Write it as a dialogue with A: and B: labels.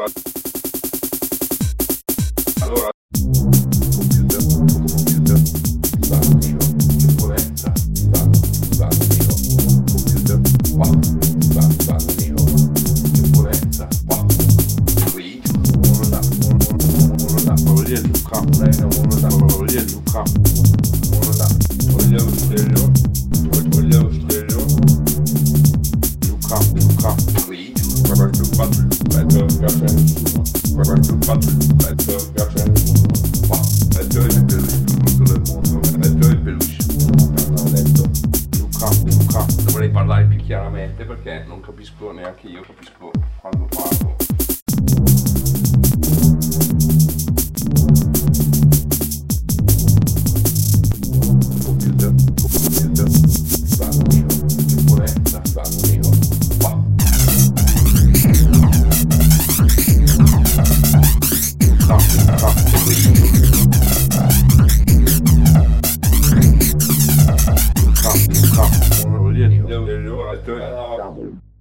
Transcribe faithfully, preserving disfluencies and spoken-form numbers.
A: allora allora computer computer vacío influenza vacío computer qua vacío influenza qua qui uno da uno da toglie Luca uno da toglie Luca uno da toglie lo stereo toglie lo stereo Luca Luca qui guarda il padre metto il caffè guarda il padre metto il caffè qua metto il peluche tutto del mondo metto il peluche ho detto Luca Luca dovrei parlare più chiaramente perché non capisco neanche io capisco quando parlo. Computer computer vacío influenza vacío qua Luca Luca qui Luca Luca uno lì